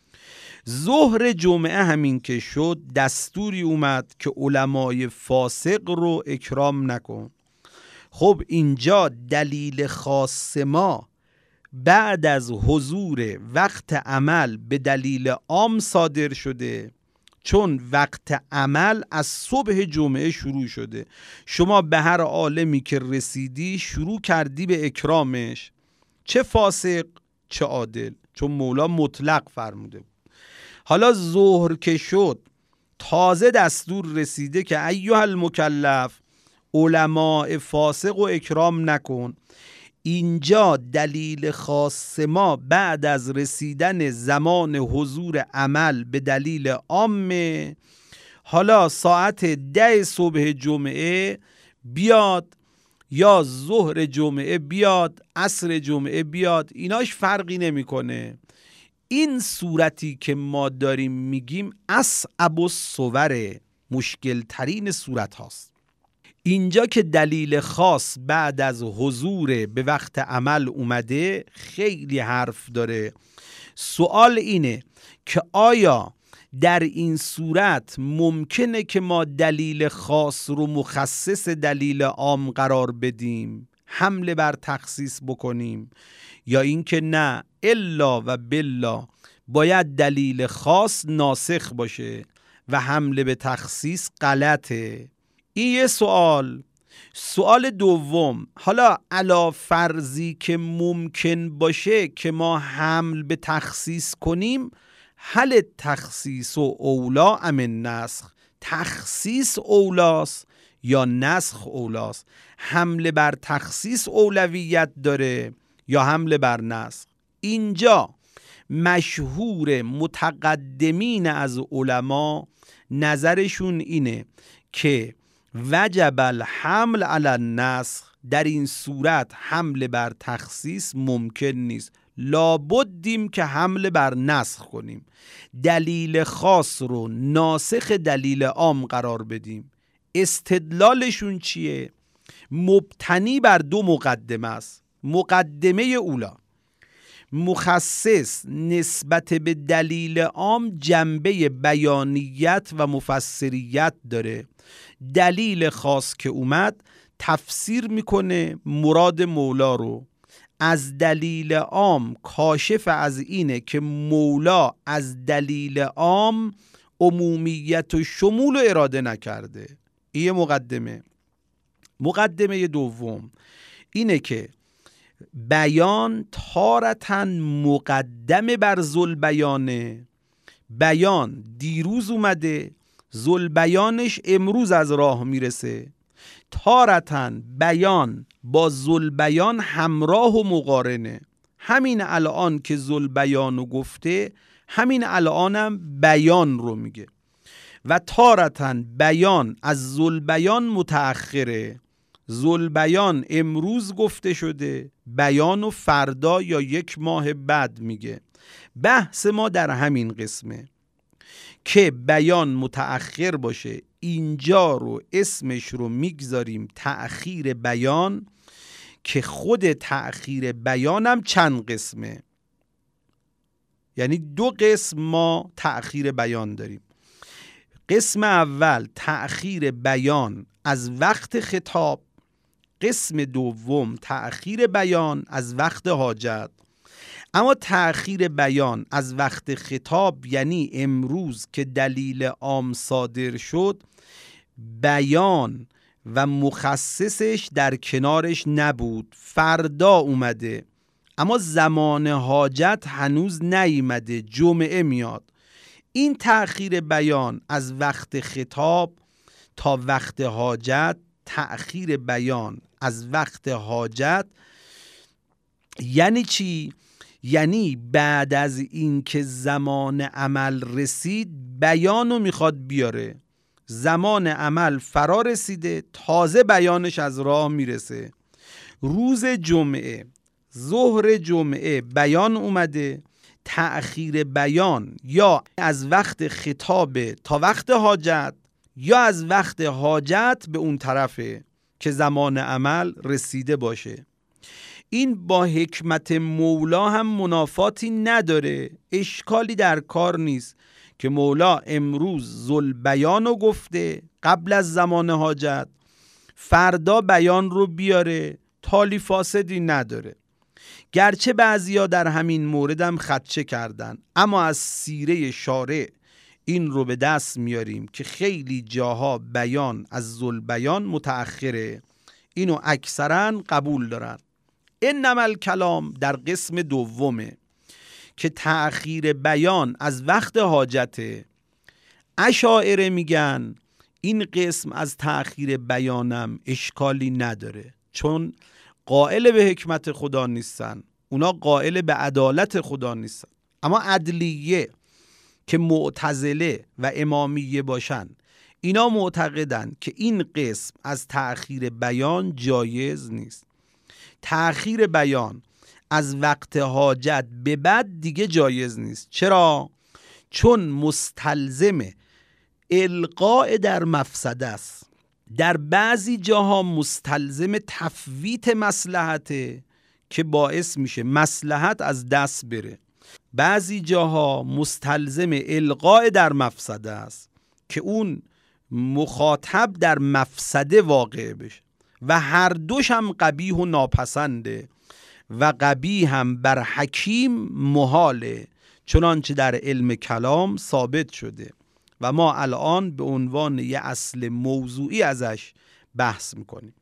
ظهر جمعه همین که شد دستوری اومد که علمای فاسق رو اکرام نکن. خب اینجا دلیل خاص ما بعد از حضور وقت عمل به دلیل عام صادر شده، چون وقت عمل از صبح جمعه شروع شده. شما به هر عالمی که رسیدی شروع کردی به اکرامش، چه فاسق چه عادل، چون مولا مطلق فرموده بود. حالا ظهر که شد تازه دستور رسیده که ایها المکلف علماء فاسق و اکرام نکن. اینجا دلیل خاص ما بعد از رسیدن زمان حضور عمل به دلیل عامه. حالا ساعت 10 صبح جمعه بیاد یا ظهر جمعه بیاد، عصر جمعه بیاد، ایناش فرقی نمیکنه. این صورتی که ما داریم میگیم اصعب الصور، مشکل ترین صورت هاست. اینجا که دلیل خاص بعد از حضور به وقت عمل اومده خیلی حرف داره. سوال اینه که آیا در این صورت ممکنه که ما دلیل خاص رو مخصص دلیل عام قرار بدیم، حمله بر تخصیص بکنیم، یا اینکه نه الا و بالله باید دلیل خاص ناسخ باشه و حمله به تخصیص غلطه؟ این یه سوال. سوال دوم، حالا علا فرضی که ممکن باشه که ما حمل به تخصیص کنیم، هل تخصیص و اولا ام النسخ، تخصیص اولاست یا نسخ اولاست؟ حمله بر تخصیص اولویت داره یا حمله بر نسخ؟ اینجا مشهور متقدمین از علما نظرشون اینه که وجب الحمل علی النسخ، در این صورت حمله بر تخصیص ممکن نیست، لابدیم که حمله بر نسخ کنیم، دلیل خاص رو ناسخ دلیل عام قرار بدیم. استدلالشون چیه؟ مبتنی بر دو مقدمه است. مقدمه اولا، مخصص نسبت به دلیل عام جنبه بیانیت و مفسریت داره. دلیل خاص که اومد تفسیر میکنه مراد مولا رو. از دلیل عام کاشف از اینه که مولا از دلیل عام عمومیت و شمول و اراده نکرده. این مقدمه. مقدمه دوم اینه که بیان تارتاً مقدم بر ذوالبیانه. بیان دیروز اومده، ذوالبیانش امروز از راه میرسه. تارتاً بیان با ذوالبیان همراه و مقارنه. همین الان که ذوالبیانو گفته، همین الانم بیان رو میگه. و تارتاً بیان از ذوالبیان متأخره. ذوالبیان امروز گفته شده، بیان و فردا یا یک ماه بعد میگه. بحث ما در همین قسمه که بیان متأخر باشه. اینجا رو اسمش رو میگذاریم تأخیر بیان، که خود تأخیر بیانم چند قسمه. یعنی 2 قسم ما تأخیر بیان داریم. قسم اول تأخیر بیان از وقت خطاب، قسم دوم تأخیر بیان از وقت حاجت. اما تأخیر بیان از وقت خطاب یعنی امروز که دلیل عام صادر شد، بیان و مخصصش در کنارش نبود، فردا اومده، اما زمان حاجت هنوز نیامده، جمعه میاد. این تأخیر بیان از وقت خطاب تا وقت حاجت، تأخیر بیان از وقت حاجت یعنی چی؟ یعنی بعد از این که زمان عمل رسید بیانو میخواد بیاره، زمان عمل فرا رسیده، تازه بیانش از راه میرسه. روز جمعه، ظهر جمعه بیان اومده، تأخیر بیان یا از وقت خطاب تا وقت حاجت یا از وقت حاجت به اون طرفه که زمان عمل رسیده باشه. این با حکمت مولا هم منافاتی نداره، اشکالی در کار نیست که مولا امروز ذوالبیانو گفته قبل از زمان حاجت، فردا بیان رو بیاره، تالی فاسدی نداره. گرچه بعضیا در همین موردم خدشه کردن، اما از سیره شارع این رو به دست میاریم که خیلی جاها بیان از ذوالبیان متأخره، اینو اکثرا قبول دارن. انما الکلام در قسم دومه که تأخیر بیان از وقت حاجته. اشاعره میگن این قسم از تأخیر بیانم اشکالی نداره، چون قائل به حکمت خدا نیستن، اونا قائل به عدالت خدا نیستن. اما عدلیه که معتزله و امامیه باشن، اینا معتقدن که این قسم از تأخیر بیان جایز نیست. تأخیر بیان از وقت حاجت به بعد دیگه جایز نیست. چرا؟ چون مستلزم القاء در مفسده است. در بعضی جاها مستلزم تفویت مصلحته که باعث میشه مصلحت از دست بره، بعضی جاها مستلزم القاء در مفسده است که اون مخاطب در مفسده واقع بشه و هر دوش هم قبیح و ناپسنده و قبیح هم بر حکیم محاله، چنانچه در علم کلام ثابت شده و ما الان به عنوان یه اصل موضوعی ازش بحث میکنیم.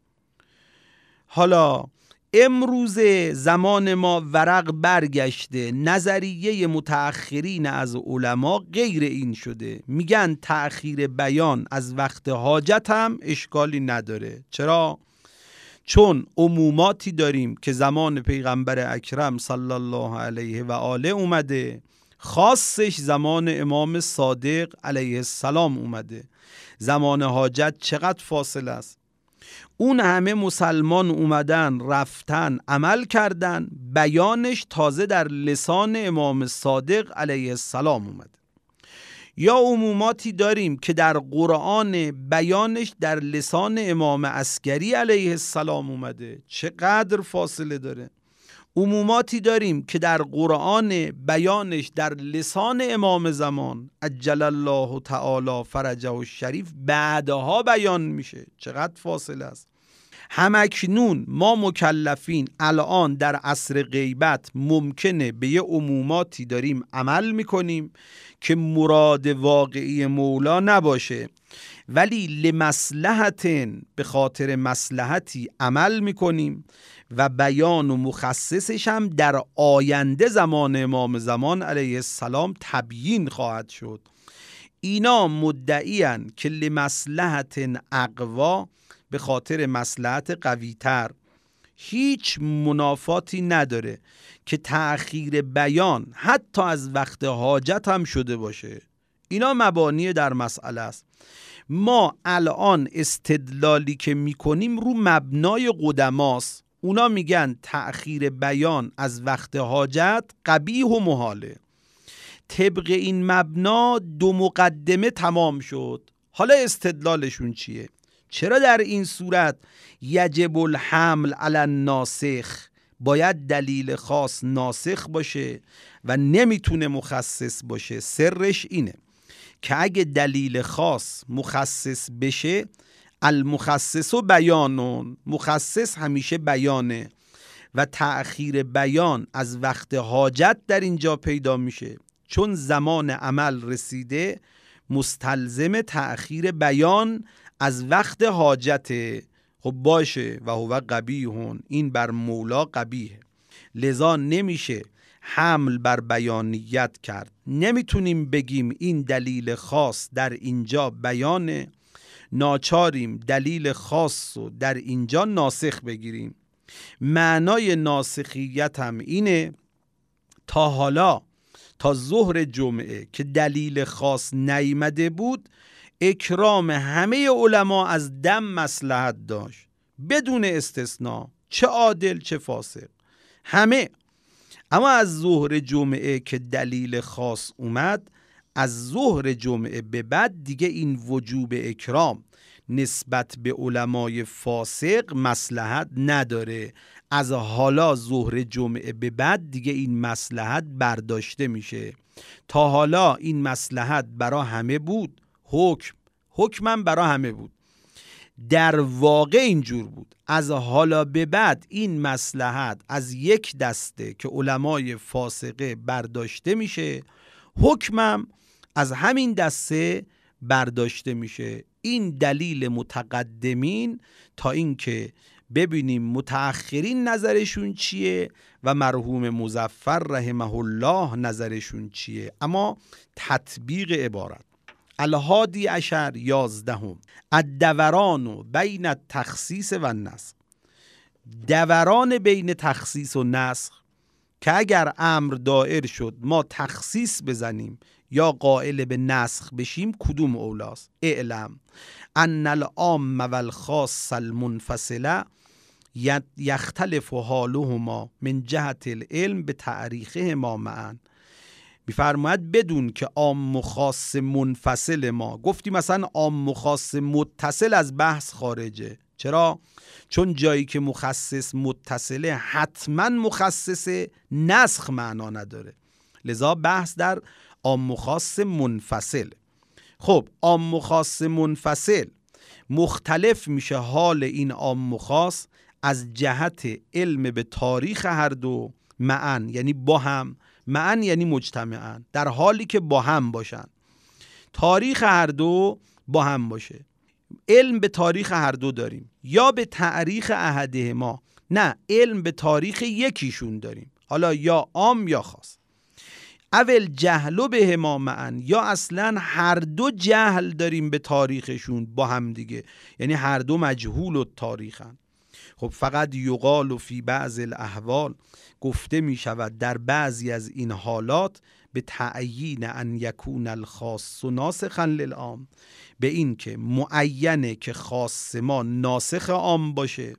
حالا امروزه زمان ما ورق برگشته، نظریه متأخرین از علما غیر این شده، میگن تأخیر بیان از وقت حاجت هم اشکالی نداره. چرا؟ چون عموماتی داریم که زمان پیغمبر اکرم صلی الله علیه و آله اومده، خاصش زمان امام صادق علیه السلام اومده. زمان حاجت چقدر فاصله است؟ اون همه مسلمان اومدن رفتن عمل کردن، بیانش تازه در لسان امام صادق علیه السلام اومده. یا عموماتی داریم که در قرآن بیانش در لسان امام عسکری علیه السلام اومده، چقدر فاصله داره. عموماتی داریم که در قرآن بیانش در لسان امام زمان عجل الله تعالی فرجه الشریف بعدها بیان میشه، چقدر فاصله است. همکنون ما مکلفین الان در عصر غیبت ممکنه به یه عموماتی داریم عمل میکنیم که مراد واقعی مولا نباشه، ولی لمصلحتن به خاطر مصلحتی عمل میکنیم و بیان و مخصصش هم در آینده زمان امام زمان علیه السلام تبیین خواهد شد. اینا مدعیان که لمصلحت اقوا، به خاطر مصلحت قوی‌تر. هیچ منافاتی نداره که تأخیر بیان حتی از وقت حاجت هم شده باشه. اینا مبانی در مسئله است. ما الان استدلالی که میکنیم رو مبنای قدماست. اونا میگن تأخیر بیان از وقت حاجت قبیح و محاله. طبق این مبنا 2 مقدمه تمام شد. حالا استدلالشون چیه؟ چرا در این صورت یجب الحمل علی الناسخ، باید دلیل خاص ناسخ باشه و نمیتونه مخصص باشه؟ سرش اینه که اگه دلیل خاص مخصص بشه، المخصص و بیانون، مخصص همیشه بیانه و تأخیر بیان از وقت حاجت در اینجا پیدا میشه، چون زمان عمل رسیده مستلزم تأخیر بیان از وقت حاجته. خب باشه، و هو قبیحون، این بر مولا قبیحه، لذا نمیشه حمل بر بیانیت کرد. نمیتونیم بگیم این دلیل خاص در اینجا بیانه، ناچاریم دلیل خاص رو در اینجا ناسخ بگیریم. معنای ناسخیت هم اینه تا حالا، تا ظهر جمعه که دلیل خاص نیامده بود، اکرام همه علما از دم مصلحت داشت بدون استثناء، چه عادل چه فاسق، همه. اما از ظهر جمعه که دلیل خاص اومد، از ظهر جمعه به بعد دیگه این وجوب اکرام نسبت به علمای فاسق مصلحت نداره. از حالا ظهر جمعه به بعد دیگه این مصلحت برداشته میشه. تا حالا این مصلحت برا همه بود، حکمم برا همه بود، در واقع اینجور بود. از حالا به بعد این مصلحت از یک دسته که علمای فاسقه برداشته میشه، حکمم از همین دسته برداشته میشه. این دلیل متقدمین تا اینکه ببینیم متأخرین نظرشون چیه و مرحوم مظفر رحمه الله نظرشون چیه. اما تطبیق عبارت الهادی عشر 11 الدوران بین التخصیص و النسخ، دوران بین تخصیص و نسخ، که اگر امر دائر شد ما تخصیص بزنیم یا قائل به نسخ بشیم، کدوم اولاست؟ اعلم ان العام و الخاص المنفصله یختلف حالهما من جهت العلم به تاریخهما معا. میفرماید بدون که عام و خاص منفصل ما گفتیم مثلا عام و خاص متصل از بحث خارجه. چرا؟ چون جایی که مخصص متصله حتما مخصص نسخ معنا نداره، لذا بحث در عام و خاص منفصل. خب عام و خاص منفصل مختلف میشه حال این عام و خاص از جهت علم به تاریخ هر دو معا، یعنی با هم، معا یعنی مجتمعا، در حالی که با هم باشن، تاریخ هر دو با هم باشه. علم به تاریخ هر دو داریم یا به تاریخ احدهما، نه علم به تاریخ یکیشون داریم، حالا یا عام یا خاص. اول جهل بهما معا، یا اصلا هر دو جهل داریم به تاریخشون با هم دیگه، یعنی هر دو مجهول و تاریخن. خب فقط یقال فی بعض الاحوال، گفته می شود در بعضی از این حالات، به تعیین ان یکون الخاص ناسخا للعام، به این که معینه که خاص ما ناسخ عام باشه،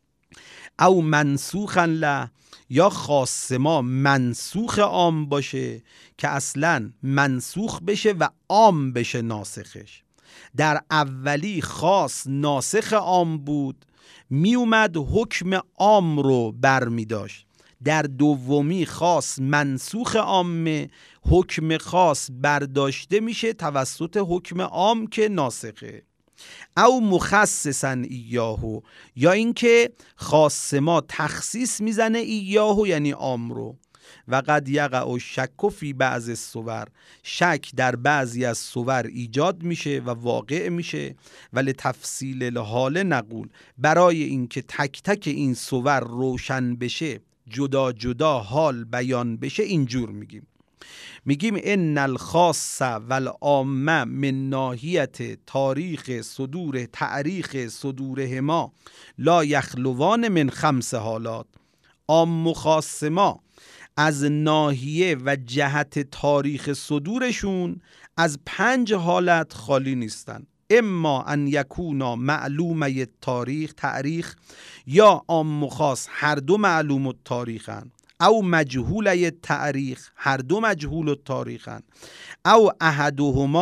او منسوخا له، یا خاص ما منسوخ عام باشه که اصلا منسوخ بشه و عام بشه ناسخش. در اولی خاص ناسخ عام بود، می اومد حکم عام رو بر می داشت. در دومی خاص منسوخ عامه، حکم خاص برداشته میشه توسط حکم عام که ناسخه. او مخصصا ایاهو، یا اینکه خاص ما تخصیص میزنه ایاهو یعنی عام رو. و قد یقع شک فی بعض الصور، شک در بعضی از صور ایجاد میشه و واقع میشه. ولی تفصیل الحال نقول، برای اینکه تک تک این صور روشن بشه، جدا جدا حال بیان بشه، اینجور میگیم ان الخاص والعامه من ناحیت تاریخ صدور تاریخ صدورهما لا یخلوان من 5 حالات. عام و خاص ما از ناحیه و جهت تاریخ صدورشون از 5 حالت خالی نیستن. اما ان یکونا معلومه تاریخ، یا عام و خاص هر دو معلوم التاریخن، او مجهوله تاریخ، هر دو مجهول التاریخن، او احدهما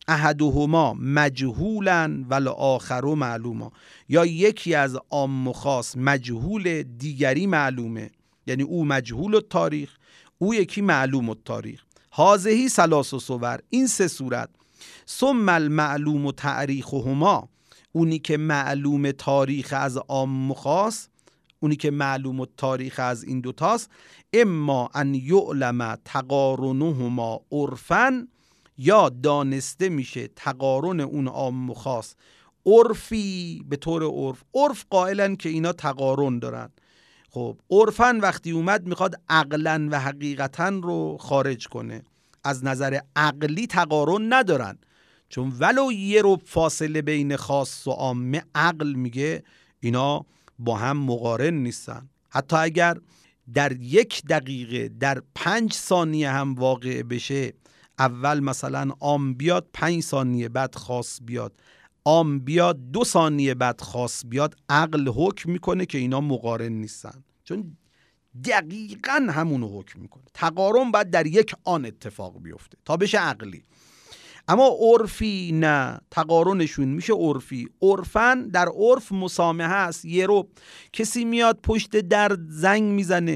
احدهما مجهولا والآخر معلوما، یا یکی از عام و خاص مجهول دیگری معلومه، یعنی او مجهول التاریخ او یکی معلوم التاریخ. هذه ثلاث صور، این سه صورت. ثم المعلوم تاریخهما، اونی که معلوم تاریخ از عام و خاص، اونی که معلوم التاریخ از این دوتاست، اما ان یعلم تقارنهما عرفاً، یا دانسته میشه تقارن اون عام و خاص عرفی، به طور عرف قائلن که اینا تقارن دارن. خب عرفاً وقتی اومد میخواد عقلاً و حقیقتاً رو خارج کنه. از نظر عقلی تقارن ندارن، چون ولو یه رو فاصله بین خاص و عام، عقل میگه اینا با هم مقارن نیستن. حتی اگر در 1 دقیقه در 5 ثانیه هم واقع بشه، اول مثلا عام بیاد 5 ثانیه بعد خاص بیاد، عام بیاد 2 ثانیه بعد خاص بیاد، عقل حکم میکنه که اینا مقارن نیستن، چون دقیقاً همونو حکم میکنه. تقارن باید در 1 آن اتفاق بیفته تا بشه عقلی. اما عرفی نه، تقارنشون میشه عرفی. عرفاً در عرف مسامحه است. یه رو کسی میاد پشت در زنگ میزنه،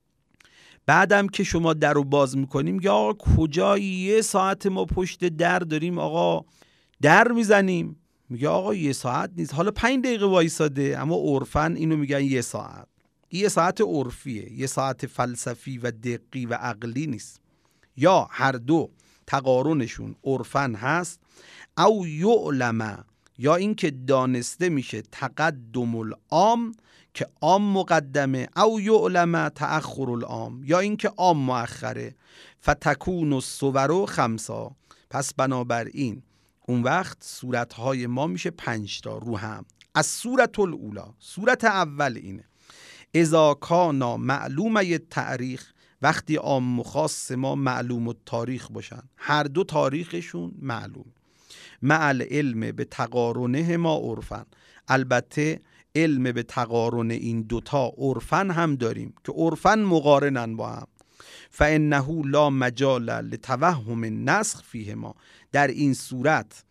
بعدم که شما در رو باز میکنیم میگه آقا کجایی؟ 1 ساعت ما پشت در داریم آقا در میزنیم. میگه آقا 1 ساعت نیست، حالا 5 دقیقه وایساده. اما عرفاً اینو میگن 1 ساعت. 1 ساعت عرفیه، 1 ساعت فلسفی و دقیقی و عقلی نیست. یا هر دو تقارنشون عرفاً هست، او یعلم، یا اینکه دانسته میشه تقدم العام، که عام مقدمه، او یعلم تأخر العام، یا اینکه عام مؤخره. فتکون الصور 5، پس بنابراین اون وقت صورتهای ما میشه 5 تا رو هم. از صورت الاولی، صورت اول اینه: اذا کانا معلومه تاریخ، وقتی عام و خاص ما معلوم التاریخ باشن، هر دو تاریخشون معلوم، مع العلم به تقارنه ما عرفاً، البته علم به تقارن این دوتا عرفاً هم داریم که عرفاً مقارنن با هم. فانه لا مجال لتوهم النسخ فیهما، در این صورت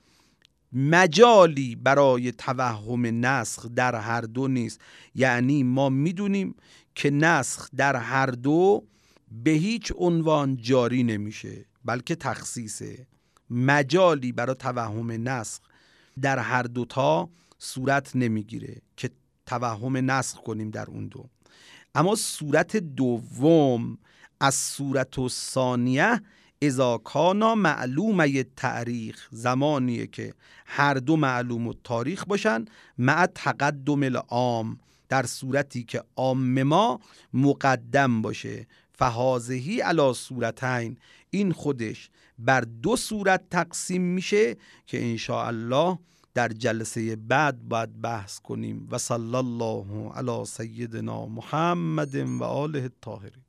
مجالی برای توهم نسخ در هر دو نیست. یعنی ما میدونیم که نسخ در هر دو به هیچ عنوان جاری نمیشه، بلکه تخصیصه. مجالی برای توهم نسخ در هر دوتا صورت نمیگیره که توهم نسخ کنیم در اون دو. اما صورت دوم از صورت الثانیه، اذا کانا معلومه تاریخ، زمانیه که هر دو معلوم التاریخ باشن، مع تقدم العام، در صورتی که عام ما مقدم باشه. فهذه علی صورتین، این خودش بر 2 صورت تقسیم میشه که انشاءالله در جلسه بعد باید بحث کنیم. و صلی الله علی سیدنا محمد و آله الطاهرین.